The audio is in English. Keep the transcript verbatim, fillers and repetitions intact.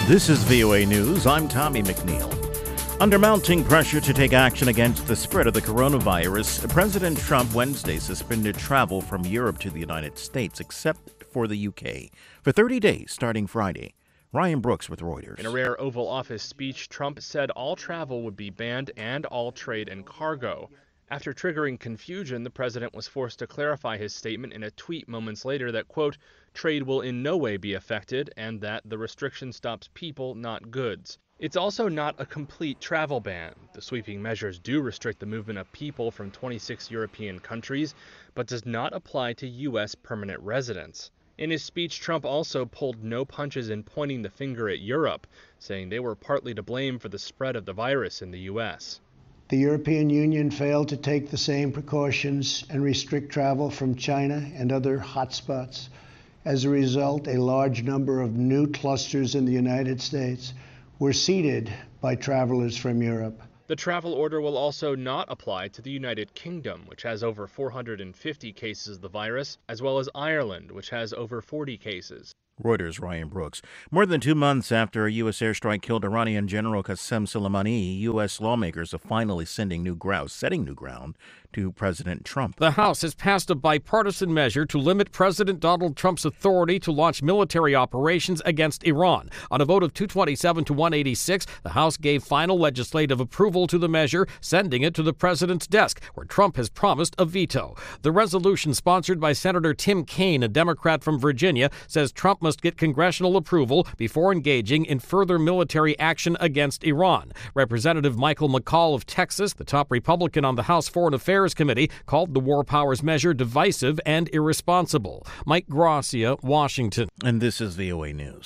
This is V O A News. I'm Tommy McNeil. Under mounting pressure to take action against the spread of the coronavirus, President Trump Wednesday suspended travel from Europe to the United States, except for the U K, for thirty days starting Friday. Ryan Brooks with Reuters. In a rare Oval Office speech, Trump said all travel would be banned and all trade and cargo. After triggering confusion, the president was forced to clarify his statement in a tweet moments later that, quote, trade will in no way be affected and that the restriction stops people, not goods. It's also not a complete travel ban. The sweeping measures do restrict the movement of people from twenty-six European countries, but does not apply to U S permanent residents. In his speech, Trump also pulled no punches in pointing the finger at Europe, saying they were partly to blame for the spread of the virus in the U S. The European Union failed to take the same precautions and restrict travel from China and other hotspots. As a result, a large number of new clusters in the United States were seeded by travelers from Europe. The travel order will also not apply to the United Kingdom, which has over four hundred fifty cases of the virus, as well as Ireland, which has over forty cases. Reuters' Ryan Brooks. More than two months after a U S airstrike killed Iranian General Qasem Soleimani, U S lawmakers are finally sending new ground, setting new ground to President Trump. The House has passed a bipartisan measure to limit President Donald Trump's authority to launch military operations against Iran. On a vote of two twenty-seven to one eighty-six, the House gave final legislative approval to the measure, sending it to the president's desk, where Trump has promised a veto. The resolution, sponsored by Senator Tim Kaine, a Democrat from Virginia, says Trump must get congressional approval before engaging in further military action against Iran. Representative Michael McCaul of Texas, the top Republican on the House Foreign Affairs Committee, called the War Powers measure divisive and irresponsible. Mike Gracia, Washington. And this is V O A News.